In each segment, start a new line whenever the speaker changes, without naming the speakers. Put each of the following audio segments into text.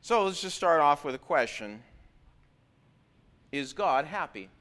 So let's just start off with a question. Is God happy?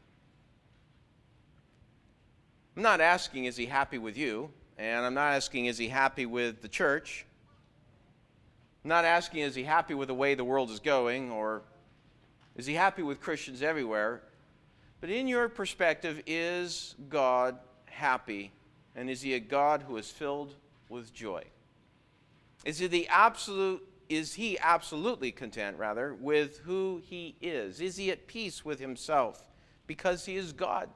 I'm not asking, is he happy with you? And I'm not asking, is he happy with the church? I'm not asking, is he happy with the way the world is going? Or is he happy with Christians everywhere? But in your perspective, is God happy? And is he a God who is filled with joy? Is he absolutely content, with who he is? Is he at peace with himself because he is God?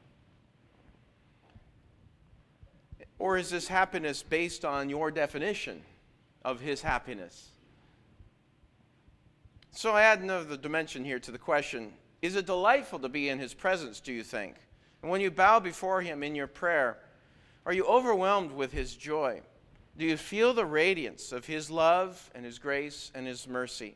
Or is this happiness based on your definition of his happiness? So I add another dimension here to the question. Is it delightful to be in his presence, do you think? And when you bow before him in your prayer, are you overwhelmed with his joy? Do you feel the radiance of his love and his grace and his mercy?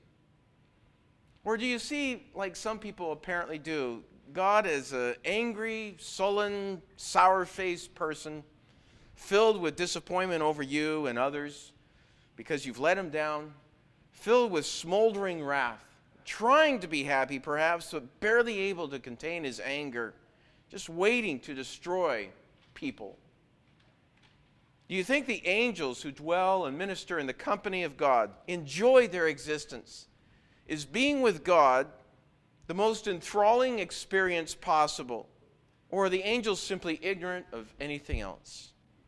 Or do you see, like some people apparently do, God as an angry, sullen, sour-faced person, filled with disappointment over you and others because you've let him down, filled with smoldering wrath, trying to be happy perhaps, but barely able to contain his anger, just waiting to destroy people? Do you think the angels who dwell and minister in the company of God enjoy their existence? Is being with God the most enthralling experience possible? Or are the angels simply ignorant of anything else?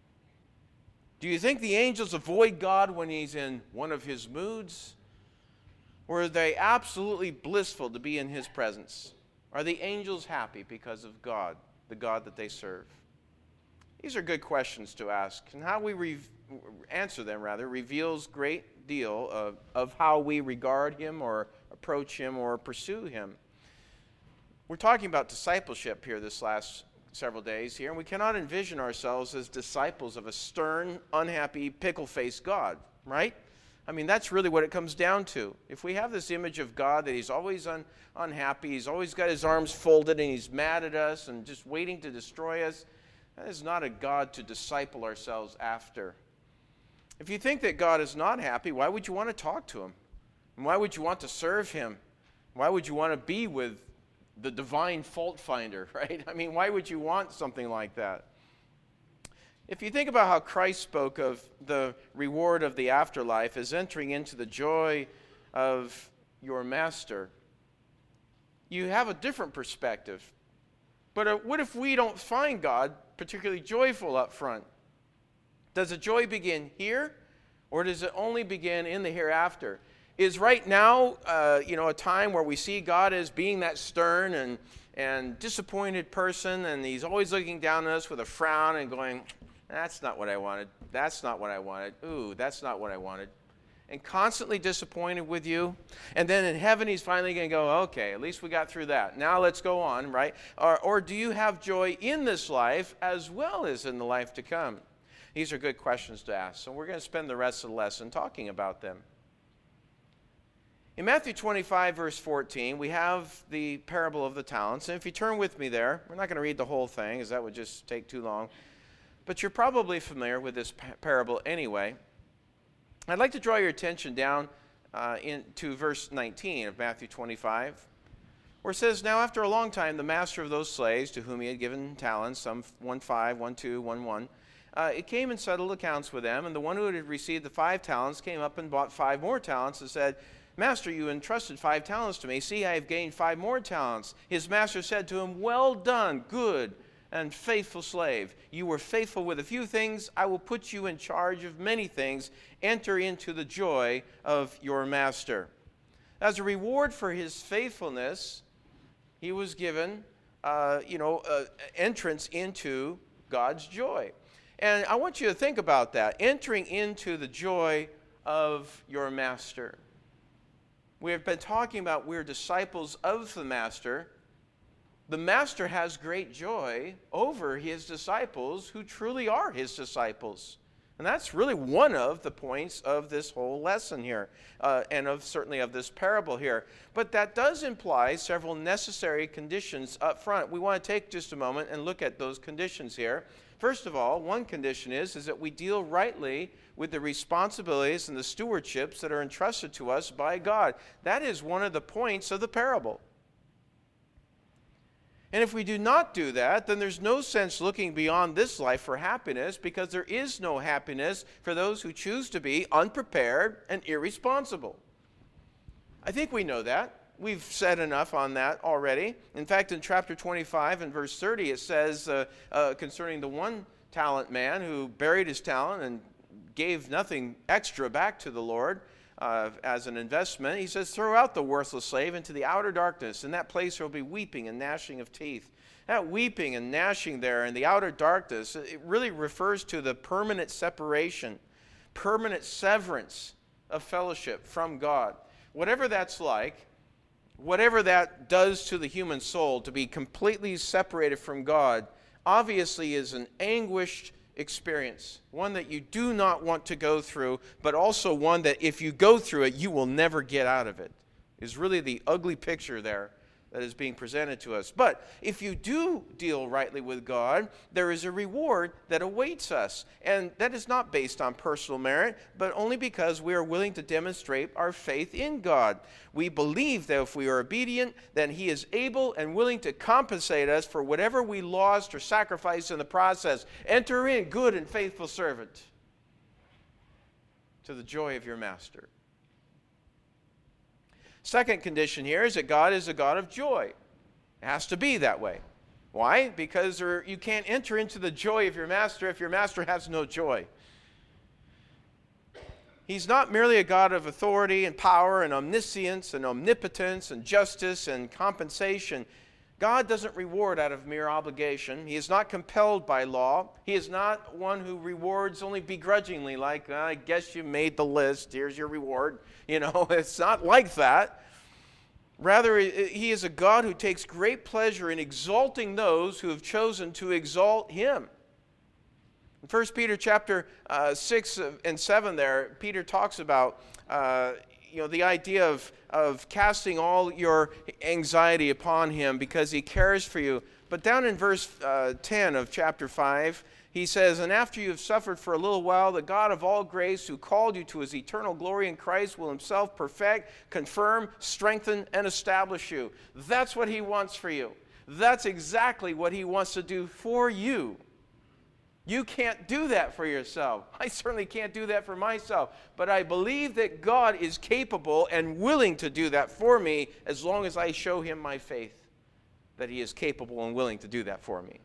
Do you think the angels avoid God when he's in one of his moods? Or are they absolutely blissful to be in his presence? Are the angels happy because of God, the God that they serve? These are good questions to ask, and how we answer them, reveals great deal of how we regard him or approach him or pursue him. We're talking about discipleship here this last several days here, and we cannot envision ourselves as disciples of a stern, unhappy, pickle-faced God, right? I mean, that's really what it comes down to. If we have this image of God that he's always unhappy, he's always got his arms folded, and he's mad at us and just waiting to destroy us, that is not a God to disciple ourselves after. If you think that God is not happy, why would you want to talk to him? And why would you want to serve him? Why would you want to be with the divine fault finder, right? I mean, why would you want something like that? If you think about how Christ spoke of the reward of the afterlife as entering into the joy of your master, you have a different perspective. But what if we don't find God particularly joyful up front? Does the joy begin here, or does it only begin in the hereafter? Is right now, a time where we see God as being that stern and disappointed person, and he's always looking down at us with a frown and going, that's not what I wanted. That's not what I wanted. Ooh, that's not what I wanted. And constantly disappointed with you. And then in heaven, he's finally going to go, okay, at least we got through that. Now let's go on, right? Or do you have joy in this life as well as in the life to come? These are good questions to ask. So we're going to spend the rest of the lesson talking about them. In Matthew 25, verse 14, we have the parable of the talents. And if you turn with me there, we're not going to read the whole thing, as that would just take too long. But you're probably familiar with this parable anyway. I'd like to draw your attention down to verse 19 of Matthew 25, where it says, Now after a long time, the master of those slaves to whom he had given talents, some 1 5, 1 2, 1 1, it came and settled accounts with them. And the one who had received the 5 talents came up and bought 5 more talents and said, Master, you entrusted 5 talents to me. See, I have gained 5 more talents. His master said to him, Well done, good and faithful slave. You were faithful with a few things. I will put you in charge of many things. Enter into the joy of your master. As a reward for his faithfulness, he was given, entrance into God's joy. And I want you to think about that. Entering into the joy of your master. We have been talking about we're disciples of the master. The master has great joy over his disciples who truly are his disciples. And that's really one of the points of this whole lesson here, and certainly of this parable here. But that does imply several necessary conditions up front. We want to take just a moment and look at those conditions here. First of all, one condition is that we deal rightly with the responsibilities and the stewardships that are entrusted to us by God. That is one of the points of the parable. And if we do not do that, then there's no sense looking beyond this life for happiness, because there is no happiness for those who choose to be unprepared and irresponsible. I think we know that. We've said enough on that already. In fact, in chapter 25 and verse 30, it says concerning the one-talent man who buried his talent and gave nothing extra back to the Lord as an investment. He says, throw out the worthless slave into the outer darkness. In that place there will be weeping and gnashing of teeth. That weeping and gnashing there in the outer darkness, it really refers to the permanent separation, permanent severance of fellowship from God. Whatever that's like, whatever that does to the human soul, to be completely separated from God, obviously is an anguished experience, one that you do not want to go through, but also one that if you go through it, you will never get out of it, is really the ugly picture there that is being presented to us. But if you do deal rightly with God, there is a reward that awaits us. And that is not based on personal merit, but only because we are willing to demonstrate our faith in God. We believe that if we are obedient, then He is able and willing to compensate us for whatever we lost or sacrificed in the process. Enter in, good and faithful servant, to the joy of your master. Second condition here is that God is a God of joy. It has to be that way. Why? Because you can't enter into the joy of your master if your master has no joy. He's not merely a God of authority and power and omniscience and omnipotence and justice and compensation. God doesn't reward out of mere obligation. He is not compelled by law. He is not one who rewards only begrudgingly, like, I guess you made the list, here's your reward. You know, it's not like that. Rather, He is a God who takes great pleasure in exalting those who have chosen to exalt Him. In 1 Peter chapter 6 and 7 there, Peter talks about the idea of casting all your anxiety upon Him because He cares for you. But down in verse 10 of chapter 5, he says, and after you have suffered for a little while, the God of all grace, who called you to His eternal glory in Christ, will Himself perfect, confirm, strengthen, and establish you. That's what He wants for you. That's exactly what He wants to do for you. You can't do that for yourself. I certainly can't do that for myself. But I believe that God is capable and willing to do that for me as long as I show Him my faith that He is capable and willing to do that for me.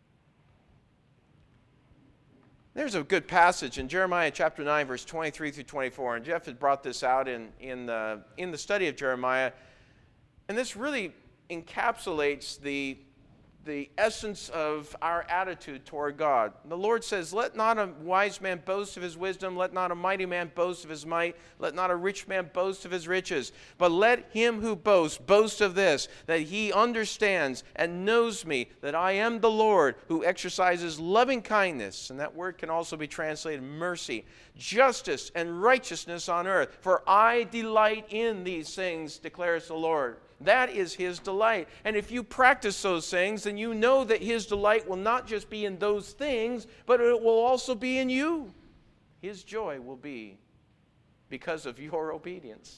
There's a good passage in Jeremiah chapter 9, verse 23 through 24. And Jeff has brought this out in the study of Jeremiah. And this really encapsulates the essence of our attitude toward God. The Lord says, let not a wise man boast of his wisdom, let not a mighty man boast of his might, let not a rich man boast of his riches, but let him who boasts boast of this, that he understands and knows me, that I am the Lord who exercises loving kindness, and that word can also be translated mercy, justice, and righteousness on earth. For I delight in these things, declares the Lord. That is His delight. And if you practice those things, then you know that His delight will not just be in those things, but it will also be in you. His joy will be because of your obedience.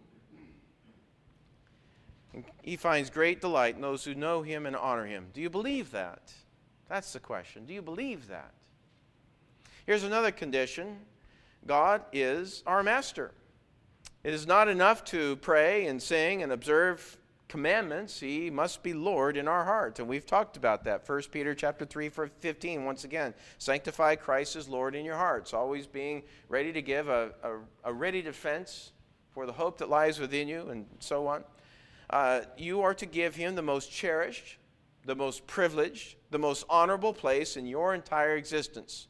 And He finds great delight in those who know Him and honor Him. Do you believe that? That's the question. Do you believe that? Here's another condition. God is our master. It is not enough to pray and sing and observe commandments. He must be Lord in our hearts. And we've talked about that. 1 Peter chapter 3, verse 15, once again. Sanctify Christ as Lord in your hearts. Always being ready to give a ready defense for the hope that lies within you, and so on. You are to give Him the most cherished, the most privileged, the most honorable place in your entire existence.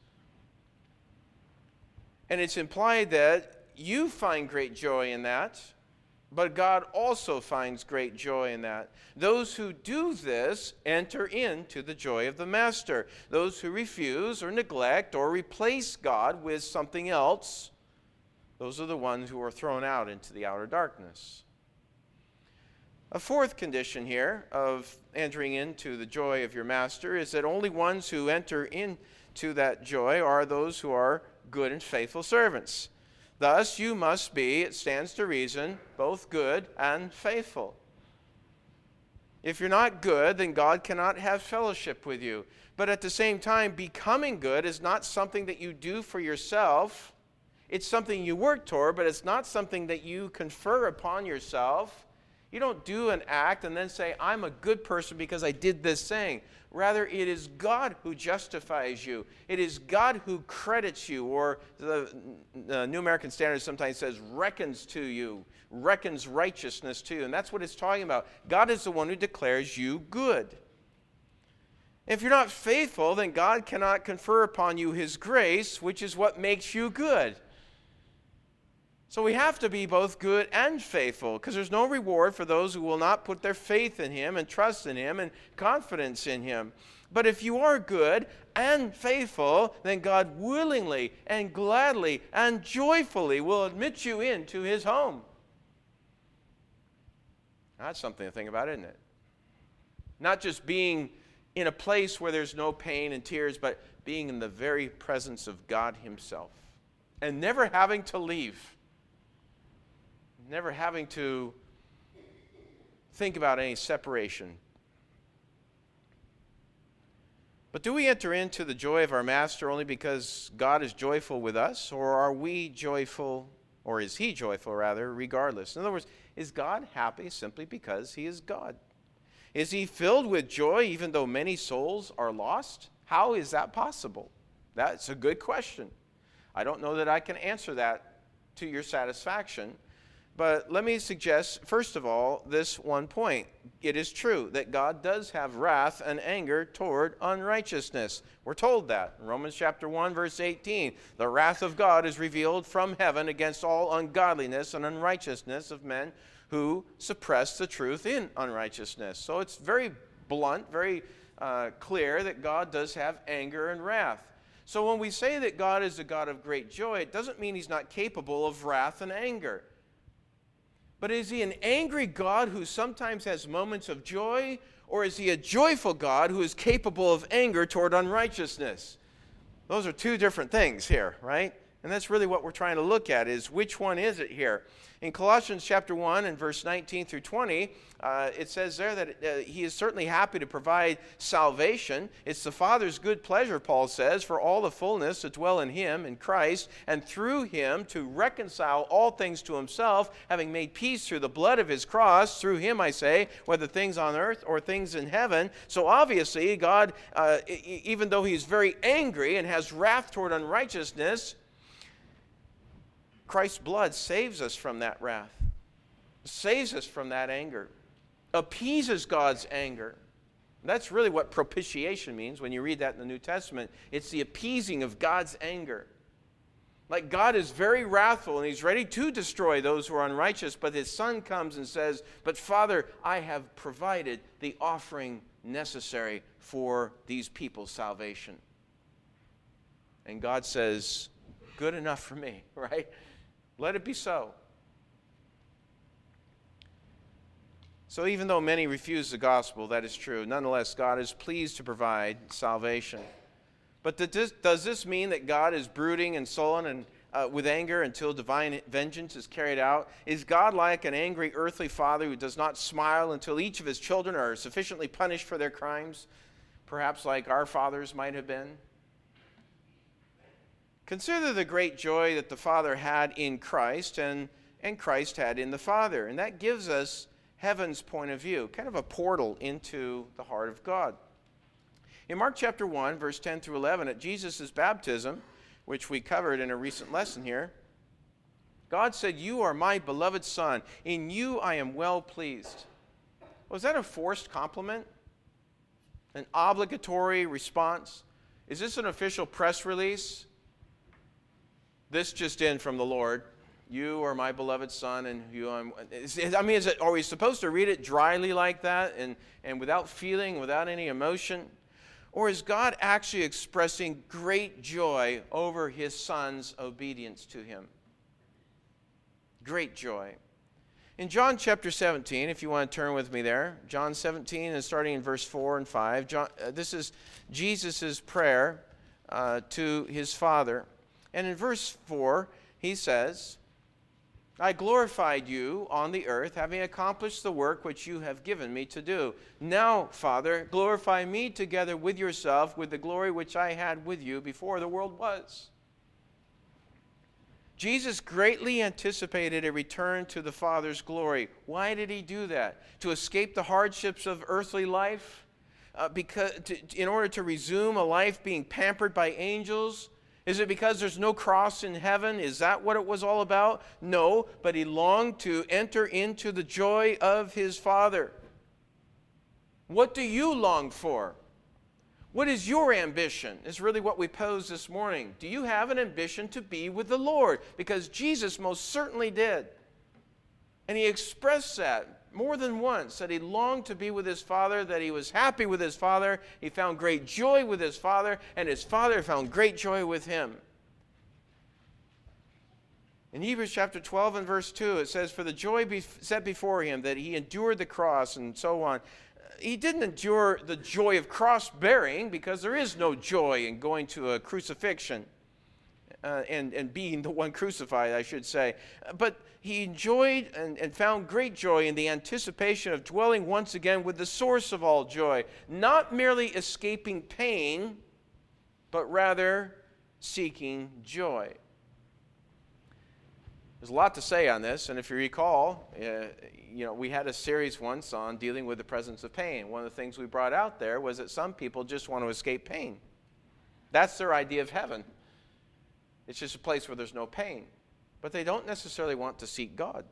And it's implied that you find great joy in that, but God also finds great joy in that. Those who do this enter into the joy of the Master. Those who refuse or neglect or replace God with something else, those are the ones who are thrown out into the outer darkness. A fourth condition here of entering into the joy of your master is that only ones who enter into that joy are those who are good and faithful servants. Thus, you must be, it stands to reason, both good and faithful. If you're not good, then God cannot have fellowship with you. But at the same time, becoming good is not something that you do for yourself. It's something you work toward, but it's not something that you confer upon yourself. You don't do an act and then say, I'm a good person because I did this thing. Rather, it is God who justifies you. It is God who credits you, or the New American Standard sometimes says reckons to you, reckons righteousness to you. And that's what it's talking about. God is the one who declares you good. If you're not faithful, then God cannot confer upon you his grace, which is what makes you good. So we have to be both good and faithful, because there's no reward for those who will not put their faith in him and trust in him and confidence in him. But if you are good and faithful, then God willingly and gladly and joyfully will admit you into his home. That's something to think about, isn't it? Not just being in a place where there's no pain and tears, but being in the very presence of God himself and never having to leave. Never having to think about any separation. But do we enter into the joy of our master only because God is joyful with us, or are we joyful, or is he joyful rather, regardless? In other words, is God happy simply because he is God? Is he filled with joy even though many souls are lost? How is that possible? That's a good question. I don't know that I can answer that to your satisfaction. But let me suggest, first of all, this one point. It is true that God does have wrath and anger toward unrighteousness. We're told that in Romans chapter 1, verse 18. The wrath of God is revealed from heaven against all ungodliness and unrighteousness of men who suppress the truth in unrighteousness. So it's very blunt, very clear that God does have anger and wrath. So when we say that God is a God of great joy, it doesn't mean he's not capable of wrath and anger. But is he an angry God who sometimes has moments of joy, or is he a joyful God who is capable of anger toward unrighteousness? Those are two different things here, right? And that's really what we're trying to look at, is which one is it here? In Colossians chapter 1 and verse 19 through 20, it says there that he is certainly happy to provide salvation. It's the Father's good pleasure, Paul says, for all the fullness to dwell in him, in Christ, and through him to reconcile all things to himself, having made peace through the blood of his cross. Through him, I say, whether things on earth or things in heaven. So obviously, God, even though he's very angry and has wrath toward unrighteousness, Christ's blood saves us from that wrath, saves us from that anger, appeases God's anger. That's really what propitiation means when you read that in the New Testament. It's the appeasing of God's anger. Like God is very wrathful and he's ready to destroy those who are unrighteous, but his Son comes and says, but Father, I have provided the offering necessary for these people's salvation. And God says, good enough for me, right? Let it be so. So even though many refuse the gospel, that is true. Nonetheless, God is pleased to provide salvation. But does this mean that God is brooding and sullen and with anger until divine vengeance is carried out? Is God like an angry earthly father who does not smile until each of his children are sufficiently punished for their crimes, perhaps like our fathers might have been? Consider the great joy that the Father had in Christ and Christ had in the Father. And that gives us heaven's point of view, kind of a portal into the heart of God. In Mark chapter 1, verse 10 through 11, at Jesus' baptism, which we covered in a recent lesson here, God said, "You are my beloved Son. In you I am well pleased." Was that a forced compliment? An obligatory response? Is this an official press release? This just in from the Lord. You are my beloved Son, and are we supposed to read it dryly like that and without feeling, without any emotion? Or is God actually expressing great joy over his Son's obedience to him? Great joy. In John chapter 17, if you want to turn with me there, John 17 and starting in verse 4 and 5, this is Jesus' prayer to his Father. And in verse 4, he says, I glorified you on the earth, having accomplished the work which you have given me to do. Now, Father, glorify me together with yourself with the glory which I had with you before the world was. Jesus greatly anticipated a return to the Father's glory. Why did he do that? To escape the hardships of earthly life? In order to resume a life being pampered by angels? Is it because there's no cross in heaven? Is that what it was all about? No, but he longed to enter into the joy of his Father. What do you long for? What is your ambition? Is really what we pose this morning. Do you have an ambition to be with the Lord? Because Jesus most certainly did. And he expressed that more than once, that he longed to be with his Father, that he was happy with his Father, he found great joy with his Father, and his Father found great joy with him. In Hebrews chapter 12 and verse 2, it says, for the joy set before him, that he endured the cross, and so on. He didn't endure the joy of cross-bearing, because there is no joy in going to a crucifixion. And being the one crucified, I should say. But he enjoyed and found great joy in the anticipation of dwelling once again with the source of all joy, not merely escaping pain, but rather seeking joy. There's a lot to say on this, and if you recall, we had a series once on dealing with the presence of pain. One of the things we brought out there was that some people just want to escape pain. That's their idea of heaven. It's just a place where there's no pain. But they don't necessarily want to seek God.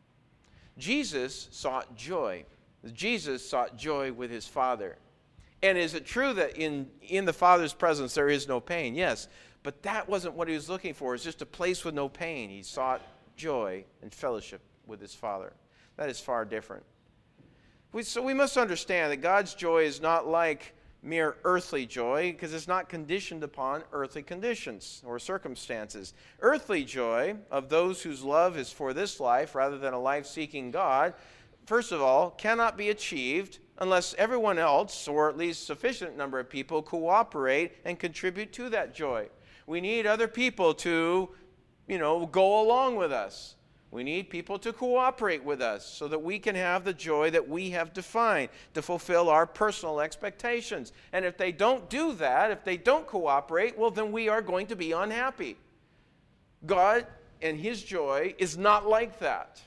Jesus sought joy. Jesus sought joy with his Father. And is it true that in the Father's presence there is no pain? Yes. But that wasn't what he was looking for. It's just a place with no pain. He sought joy and fellowship with his Father. That is far different. So we must understand that God's joy is not like mere earthly joy, because it's not conditioned upon earthly conditions or circumstances. Earthly joy of those whose love is for this life rather than a life seeking God, first of all, cannot be achieved unless everyone else, or at least sufficient number of people, cooperate and contribute to that joy. We need other people to, go along with us. We need people to cooperate with us so that we can have the joy that we have defined to fulfill our personal expectations. And if they don't do that, if they don't cooperate, well, then we are going to be unhappy. God and his joy is not like that.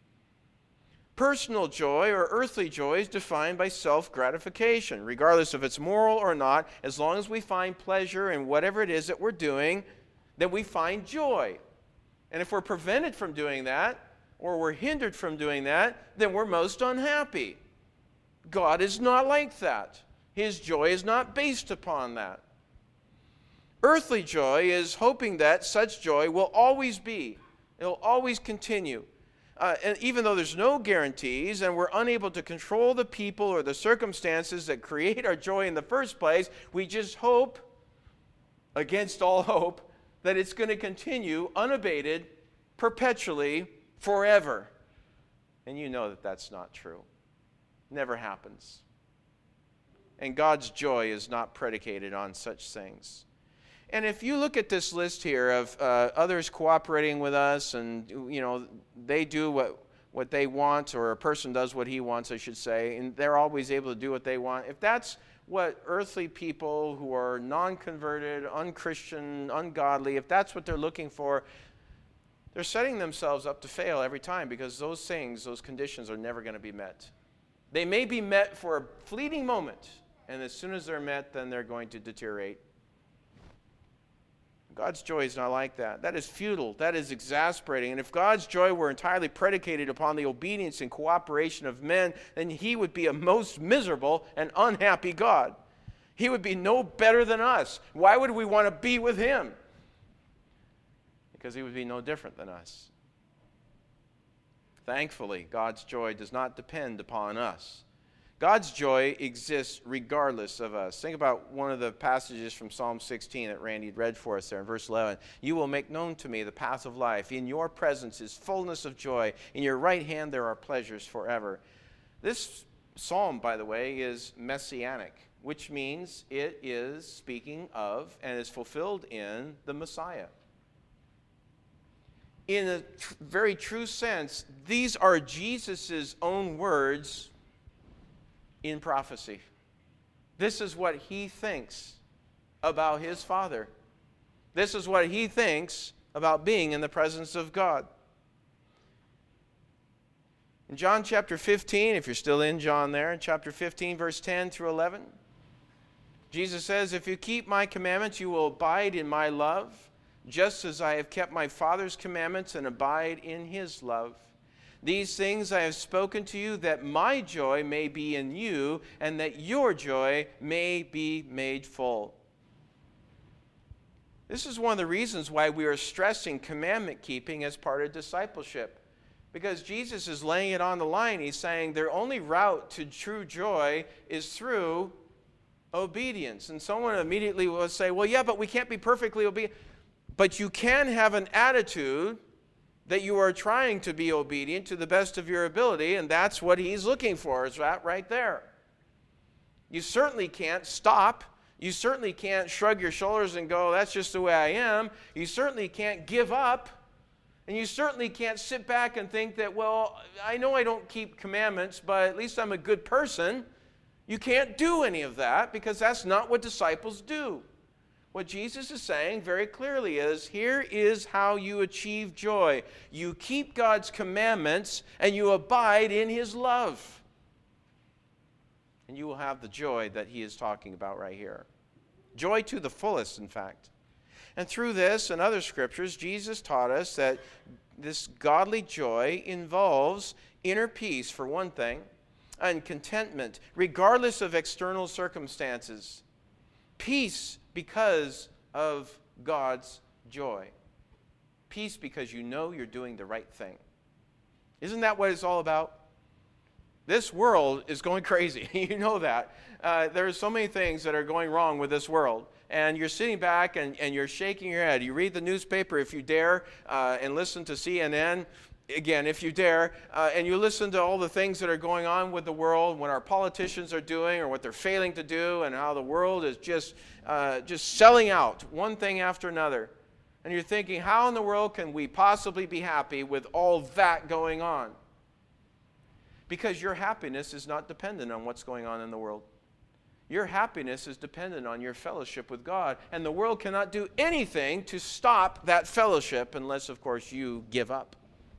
Personal joy or earthly joy is defined by self-gratification, regardless if it's moral or not. As long as we find pleasure in whatever it is that we're doing, then we find joy. And if we're prevented from doing that, or we're hindered from doing that, then we're most unhappy. God is not like that. His joy is not based upon that. Earthly joy is hoping that such joy will always be. It will always continue. And even though there's no guarantees and we're unable to control the people or the circumstances that create our joy in the first place, we just hope, against all hope, that it's going to continue unabated, perpetually, forever. And you know that that's not true. Never happens. And God's joy is not predicated on such things. And if you look at this list here of others cooperating with us, and they do what they want, or a person does what he wants, I should say, and they're always able to do what they want. If that's what earthly people who are non-converted, unchristian, ungodly, if that's what they're looking for, they're setting themselves up to fail every time, because those things, those conditions are never going to be met. They may be met for a fleeting moment, and as soon as they're met, then they're going to deteriorate. God's joy is not like that. That is futile. That is exasperating. And if God's joy were entirely predicated upon the obedience and cooperation of men, then he would be a most miserable and unhappy God. He would be no better than us. Why would we want to be with him? Because he would be no different than us. Thankfully, God's joy does not depend upon us. God's joy exists regardless of us. Think about one of the passages from Psalm 16 that Randy read for us there in verse 11. You will make known to me the path of life. In your presence is fullness of joy. In your right hand there are pleasures forever. This psalm, by the way, is messianic, which means it is speaking of and is fulfilled in the Messiah. In a very true sense, these are Jesus' own words in prophecy. This is what he thinks about his Father. This is what he thinks about being in the presence of God. In John chapter 15, if you're still in John there, in chapter 15, verse 10 through 11, Jesus says, if you keep my commandments, you will abide in my love, just as I have kept my Father's commandments and abide in his love. These things I have spoken to you, that my joy may be in you, and that your joy may be made full. This is one of the reasons why we are stressing commandment keeping as part of discipleship. Because Jesus is laying it on the line. He's saying their only route to true joy is through obedience. And someone immediately will say, well, yeah, but we can't be perfectly obedient. But you can have an attitude that you are trying to be obedient to the best of your ability, and that's what he's looking for, is that right there. You certainly can't stop. You certainly can't shrug your shoulders and go, that's just the way I am. You certainly can't give up. And you certainly can't sit back and think that, well, I know I don't keep commandments, but at least I'm a good person. You can't do any of that because that's not what disciples do. What Jesus is saying very clearly is, here is how you achieve joy. You keep God's commandments and you abide in his love. And you will have the joy that he is talking about right here. Joy to the fullest, in fact. And through this and other scriptures, Jesus taught us that this godly joy involves inner peace, for one thing, and contentment, regardless of external circumstances. Peace because of God's joy. Peace because you know you're doing the right thing. Isn't that what it's all about? This world is going crazy. You know that. There are so many things that are going wrong with this world. And you're sitting back and you're shaking your head. You read the newspaper if you dare, and listen to CNN, again, if you dare, and you listen to all the things that are going on with the world, what our politicians are doing or what they're failing to do, and how the world is just selling out one thing after another. And you're thinking, how in the world can we possibly be happy with all that going on? Because your happiness is not dependent on what's going on in the world. Your happiness is dependent on your fellowship with God. And the world cannot do anything to stop that fellowship unless, of course, you give up.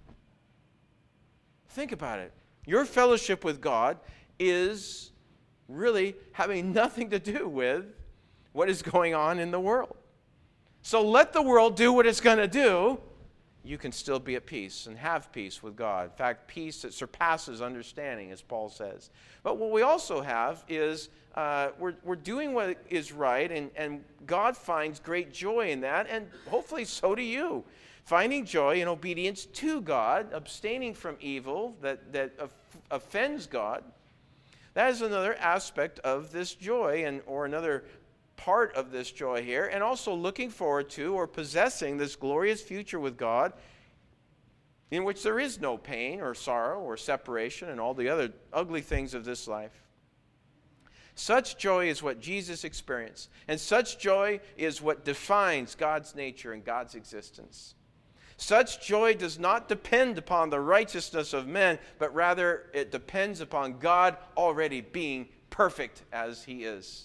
Think about it. Your fellowship with God is really having nothing to do with what is going on in the world. So let the world do what it's going to do. You can still be at peace and have peace with God. In fact, peace that surpasses understanding, as Paul says. But what we also have is we're doing what is right, and God finds great joy in that, and hopefully so do you. Finding joy in obedience to God, abstaining from evil that offends God. That is another aspect of this joy, or another part of this joy here, and also looking forward to or possessing this glorious future with God in which there is no pain or sorrow or separation and all the other ugly things of this life. Such joy is what Jesus experienced, and such joy is what defines God's nature and God's existence. Such joy does not depend upon the righteousness of men, but rather it depends upon God already being perfect as he is.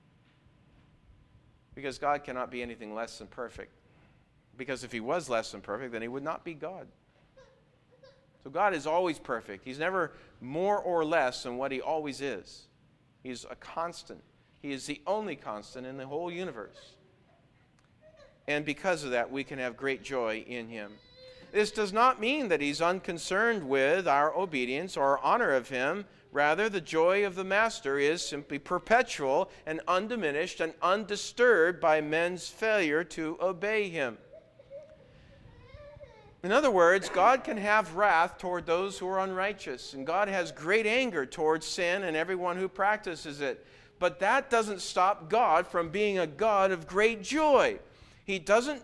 Because God cannot be anything less than perfect. Because if he was less than perfect, then he would not be God. So God is always perfect. He's never more or less than what he always is. He's a constant. He is the only constant in the whole universe. And because of that, we can have great joy in him. This does not mean that he's unconcerned with our obedience or our honor of him. Rather, the joy of the master is simply perpetual and undiminished and undisturbed by men's failure to obey him. In other words, God can have wrath toward those who are unrighteous, and God has great anger towards sin and everyone who practices it. But that doesn't stop God from being a God of great joy. He isn't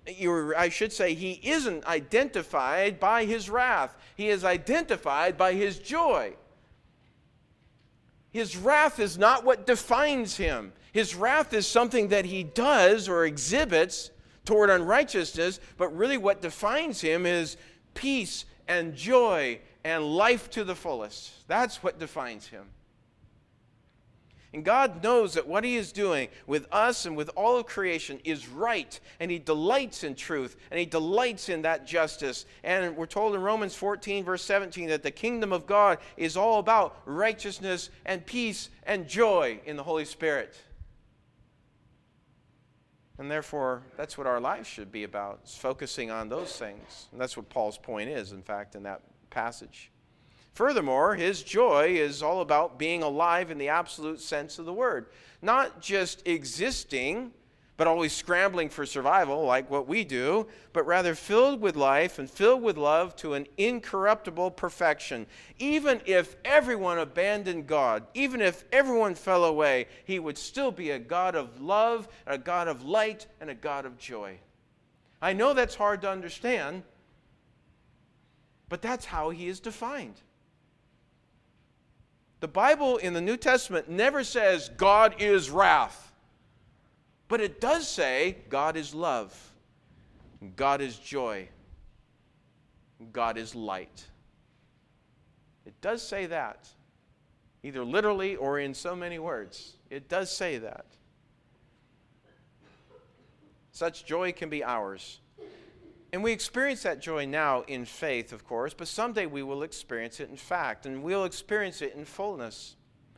identified by his wrath. He is identified by his joy. His wrath is not what defines him. His wrath is something that he does or exhibits toward unrighteousness, but really what defines him is peace and joy and life to the fullest. That's what defines him. And God knows that what he is doing with us and with all of creation is right, and he delights in truth, and he delights in that justice. And we're told in Romans 14, verse 17, that the kingdom of God is all about righteousness and peace and joy in the Holy Spirit. And therefore, that's what our lives should be about, is focusing on those things. And that's what Paul's point is, in fact, in that passage. Furthermore, his joy is all about being alive in the absolute sense of the word. Not just existing, but always scrambling for survival like what we do, but rather filled with life and filled with love to an incorruptible perfection. Even if everyone abandoned God, even if everyone fell away, he would still be a God of love, a God of light, and a God of joy. I know that's hard to understand, but that's how he is defined. The Bible in the New Testament never says God is wrath. But it does say God is love, God is joy, God is light. It does say that, either literally or in so many words. It does say that. Such joy can be ours. And we experience that joy now in faith, of course, but someday we will experience it in fact, and we'll experience it in fullness.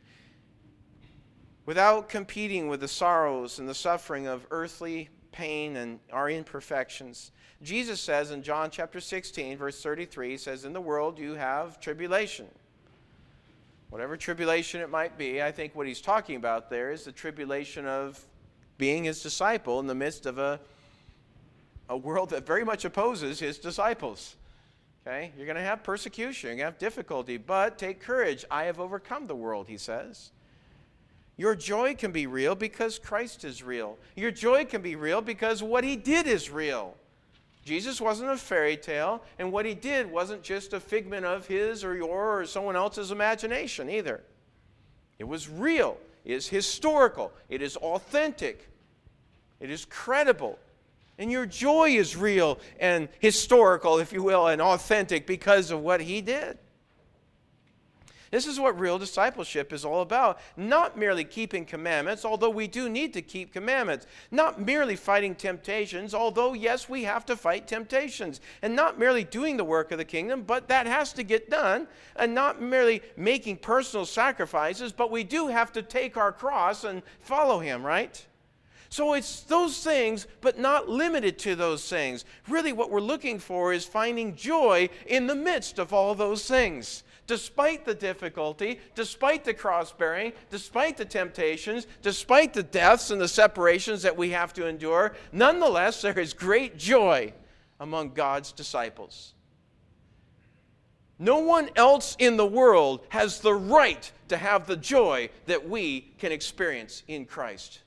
Without competing with the sorrows and the suffering of earthly pain and our imperfections. Jesus says in John chapter 16, verse 33, he says, in the world you have tribulation. Whatever tribulation it might be, I think what he's talking about there is the tribulation of being his disciple in the midst of a world that very much opposes his disciples. Okay? You're going to have persecution, you're going to have difficulty, but take courage. I have overcome the world, he says. Your joy can be real because Christ is real. Your joy can be real because what he did is real. Jesus wasn't a fairy tale, and what he did wasn't just a figment of his or your or someone else's imagination either. It was real. It is historical. It is authentic. It is credible. And your joy is real and historical, if you will, and authentic because of what he did. This is what real discipleship is all about. Not merely keeping commandments, although we do need to keep commandments. Not merely fighting temptations, although, yes, we have to fight temptations. And not merely doing the work of the kingdom, but that has to get done. And not merely making personal sacrifices, but we do have to take our cross and follow him, right? So it's those things, but not limited to those things. Really what we're looking for is finding joy in the midst of all those things. Despite the difficulty, despite the cross-bearing, despite the temptations, despite the deaths and the separations that we have to endure, nonetheless, there is great joy among God's disciples. No one else in the world has the right to have the joy that we can experience in Christ.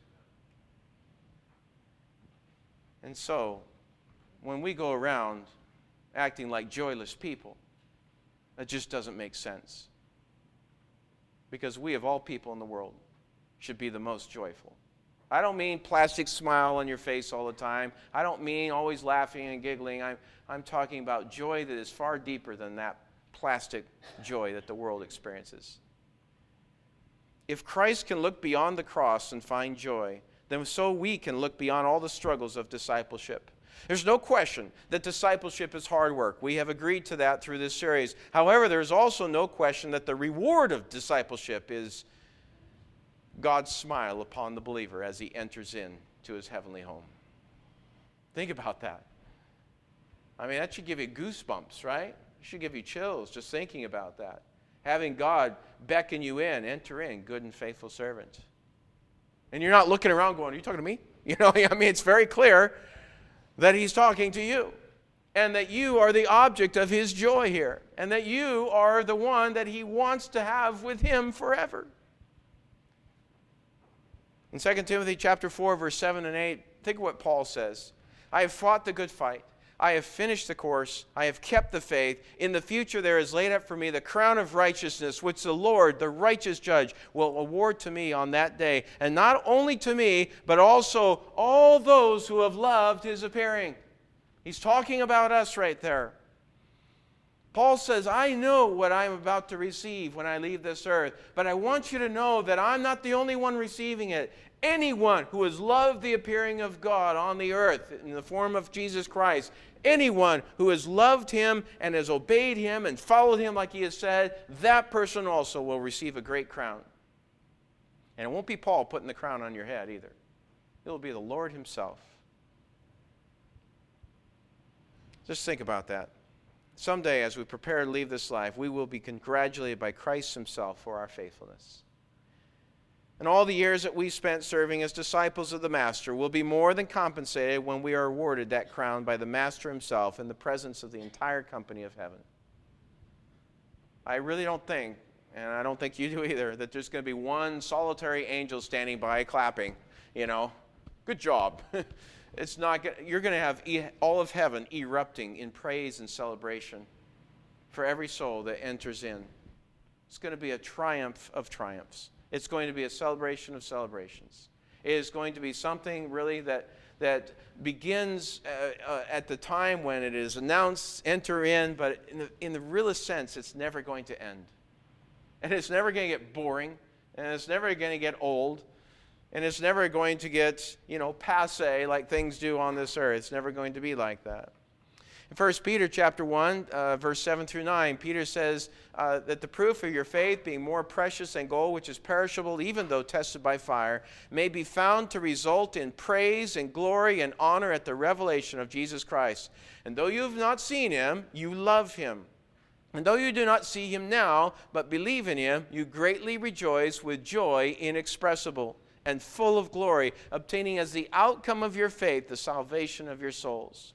And so, when we go around acting like joyless people, that just doesn't make sense. Because we, of all people in the world, should be the most joyful. I don't mean plastic smile on your face all the time. I don't mean always laughing and giggling. I'm talking about joy that is far deeper than that plastic joy that the world experiences. If Christ can look beyond the cross and find joy, then so we can look beyond all the struggles of discipleship. There's no question that discipleship is hard work. We have agreed to that through this series. However, there's also no question that the reward of discipleship is God's smile upon the believer as he enters into his heavenly home. Think about that. I mean, that should give you goosebumps, right? It should give you chills just thinking about that. Having God beckon you in, enter in, good and faithful servant. And you're not looking around going, are you talking to me? You know, I mean, it's very clear that he's talking to you. and that you are the object of his joy here, and that you are the one that he wants to have with him forever. In 2 Timothy chapter 4, verse 7 and 8, think of what Paul says. I have fought the good fight. I have finished the course. I have kept the faith. In the future there is laid up for me the crown of righteousness, which the Lord, the righteous judge, will award to me on that day. And not only to me, but also all those who have loved his appearing. He's talking about us right there. Paul says, I know what I'm about to receive when I leave this earth, but I want you to know that I'm not the only one receiving it. Anyone who has loved the appearing of God on the earth in the form of Jesus Christ, anyone who has loved him and has obeyed him and followed him like he has said, that person also will receive a great crown. And it won't be Paul putting the crown on your head either. It will be the Lord himself. Just think about that. Someday, as we prepare to leave this life, we will be congratulated by Christ himself for our faithfulness. And all the years that we spent serving as disciples of the Master will be more than compensated when we are awarded that crown by the Master himself in the presence of the entire company of heaven. I really don't think, and I don't think you do either, that there's going to be one solitary angel standing by clapping, good job. It's not. You're going to have all of heaven erupting in praise and celebration for every soul that enters in. It's going to be a triumph of triumphs. It's going to be a celebration of celebrations. It is going to be something really that begins at the time when it is announced, enter in, but in the realest sense, it's never going to end. And it's never going to get boring, and it's never going to get old. And it's never going to get, passé like things do on this earth. It's never going to be like that. In 1 Peter chapter 1, verse 7 through 9, Peter says that the proof of your faith, being more precious than gold, which is perishable, even though tested by fire, may be found to result in praise and glory and honor at the revelation of Jesus Christ. And though you have not seen him, you love him. And though you do not see him now, but believe in him, you greatly rejoice with joy inexpressible and full of glory, obtaining as the outcome of your faith the salvation of your souls.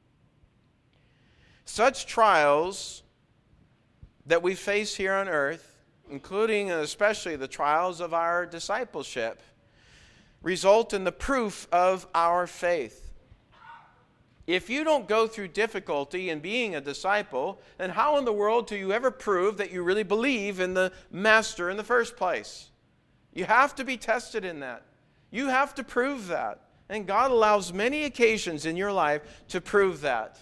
Such trials that we face here on earth, including and especially the trials of our discipleship, result in the proof of our faith. If you don't go through difficulty in being a disciple, then how in the world do you ever prove that you really believe in the Master in the first place? You have to be tested in that. You have to prove that. And God allows many occasions in your life to prove that.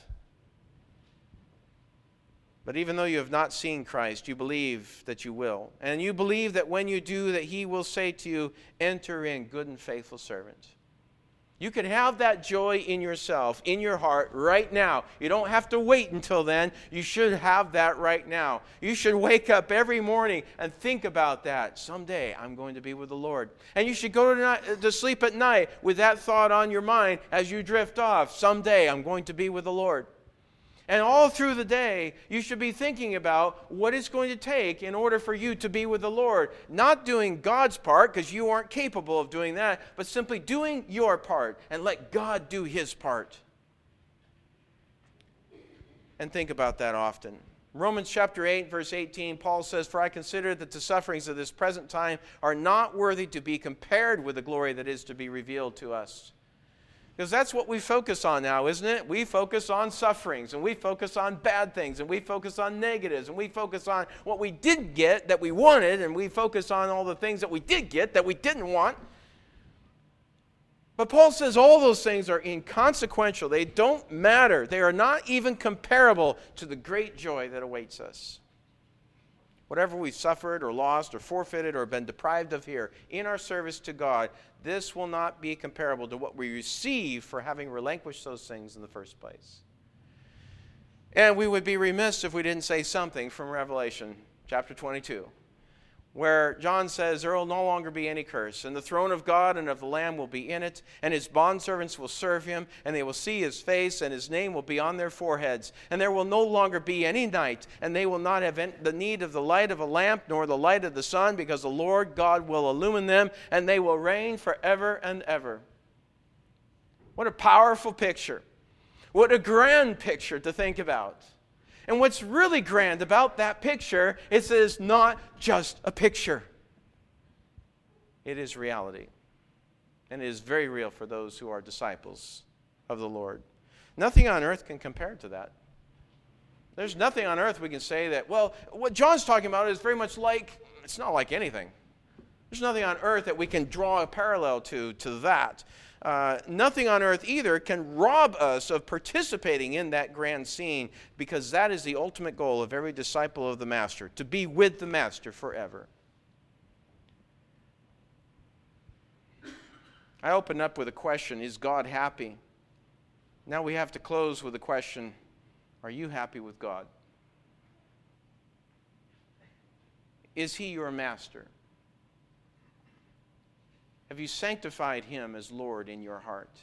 But even though you have not seen Christ, you believe that you will. And you believe that when you do, that he will say to you, enter in, good and faithful servant. You can have that joy in yourself, in your heart, right now. You don't have to wait until then. You should have that right now. You should wake up every morning and think about that. Someday I'm going to be with the Lord. And you should go to sleep at night with that thought on your mind as you drift off. Someday I'm going to be with the Lord. And all through the day, you should be thinking about what it's going to take in order for you to be with the Lord. Not doing God's part, because you aren't capable of doing that, but simply doing your part and let God do his part. And think about that often. Romans chapter 8, verse 18, Paul says, for I consider that the sufferings of this present time are not worthy to be compared with the glory that is to be revealed to us. Because that's what we focus on now, isn't it? We focus on sufferings, and we focus on bad things, and we focus on negatives, and we focus on what we didn't get that we wanted, and we focus on all the things that we did get that we didn't want. But Paul says all those things are inconsequential. They don't matter. They are not even comparable to the great joy that awaits us. Whatever we've suffered or lost or forfeited or been deprived of here in our service to God, this will not be comparable to what we receive for having relinquished those things in the first place. And we would be remiss if we didn't say something from Revelation chapter 22, where John says there will no longer be any curse, and the throne of God and of the Lamb will be in it, and his bondservants will serve him, and they will see his face, and his name will be on their foreheads. And there will no longer be any night, and they will not have the need of the light of a lamp, nor the light of the sun, because the Lord God will illumine them, and they will reign forever and ever. What a powerful picture. What a grand picture to think about. And what's really grand about that picture is that it's not just a picture. It is reality. And it is very real for those who are disciples of the Lord. Nothing on earth can compare to that. There's nothing on earth we can say that, well, what John's talking about is very much like, it's not like anything. There's nothing on earth that we can draw a parallel to that. Nothing on earth either can rob us of participating in that grand scene, because that is the ultimate goal of every disciple of the Master, to be with the Master forever. I opened up with a question, is God happy? Now we have to close with a question, are you happy with God? Is He your Master? Have you sanctified Him as Lord in your heart?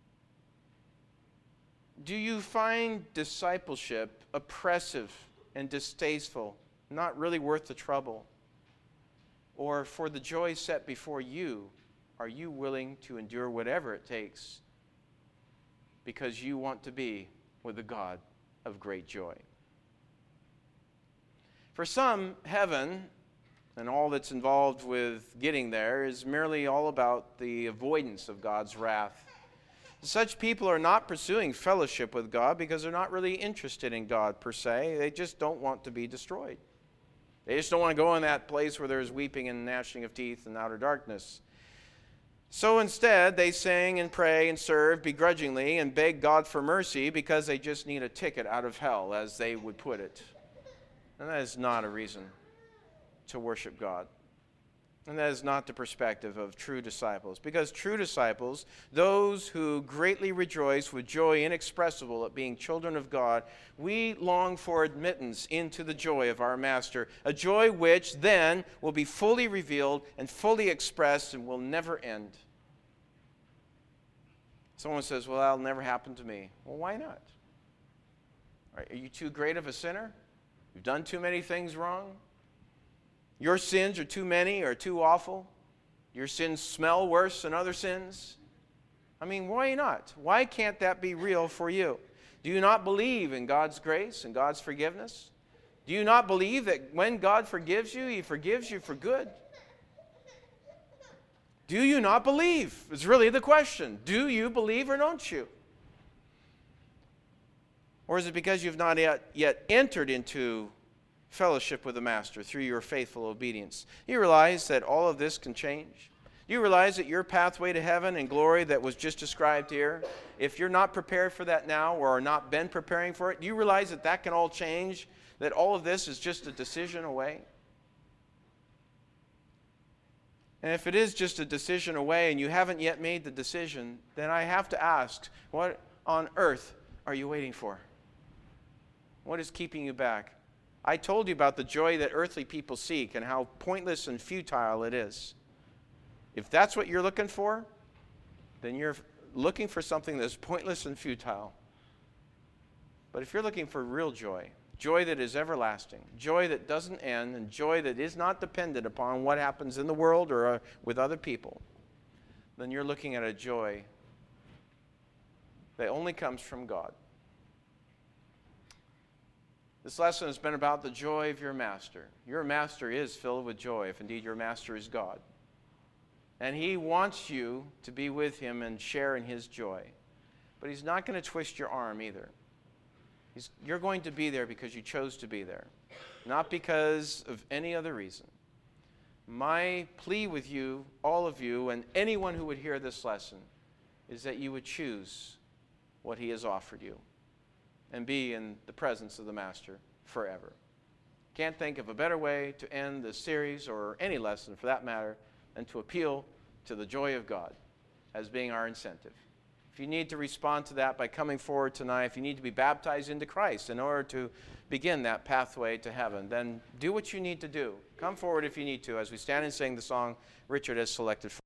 Do you find discipleship oppressive and distasteful, not really worth the trouble? Or for the joy set before you, are you willing to endure whatever it takes because you want to be with the God of great joy? For some, heaven and all that's involved with getting there is merely all about the avoidance of God's wrath. Such people are not pursuing fellowship with God because they're not really interested in God per se. They just don't want to be destroyed. They just don't want to go in that place where there's weeping and gnashing of teeth and outer darkness. So instead, they sing and pray and serve begrudgingly and beg God for mercy because they just need a ticket out of hell, as they would put it. And that is not a reason to worship God. And that is not the perspective of true disciples. Because true disciples, those who greatly rejoice with joy inexpressible at being children of God, we long for admittance into the joy of our Master, a joy which then will be fully revealed and fully expressed and will never end. Someone says, well, that'll never happen to me. Well, why not? Are you too great of a sinner? You've done too many things wrong? Your sins are too many or too awful? Your sins smell worse than other sins? I mean, why not? Why can't that be real for you? Do you not believe in God's grace and God's forgiveness? Do you not believe that when God forgives you, He forgives you for good? Do you not believe? Is really the question. Do you believe or don't you? Or is it because you've not yet entered into fellowship with the Master through your faithful obedience? You realize that all of this can change? You realize that your pathway to heaven and glory that was just described here, if you're not prepared for that now or are not been preparing for it, do you realize that that can all change? That all of this is just a decision away? And if it is just a decision away and you haven't yet made the decision, then I have to ask, what on earth are you waiting for? What is keeping you back? I told you about the joy that earthly people seek and how pointless and futile it is. If that's what you're looking for, then you're looking for something that's pointless and futile. But if you're looking for real joy, joy that is everlasting, joy that doesn't end, and joy that is not dependent upon what happens in the world or with other people, then you're looking at a joy that only comes from God. This lesson has been about the joy of your Master. Your Master is filled with joy, if indeed your Master is God. And He wants you to be with Him and share in His joy. But He's not going to twist your arm either. You're going to be there because you chose to be there, not because of any other reason. My plea with you, all of you, and anyone who would hear this lesson, is that you would choose what He has offered you and be in the presence of the Master forever. Can't think of a better way to end this series, or any lesson for that matter, than to appeal to the joy of God as being our incentive. If you need to respond to that by coming forward tonight, if you need to be baptized into Christ in order to begin that pathway to heaven, then do what you need to do. Come forward if you need to as we stand and sing the song Richard has selected for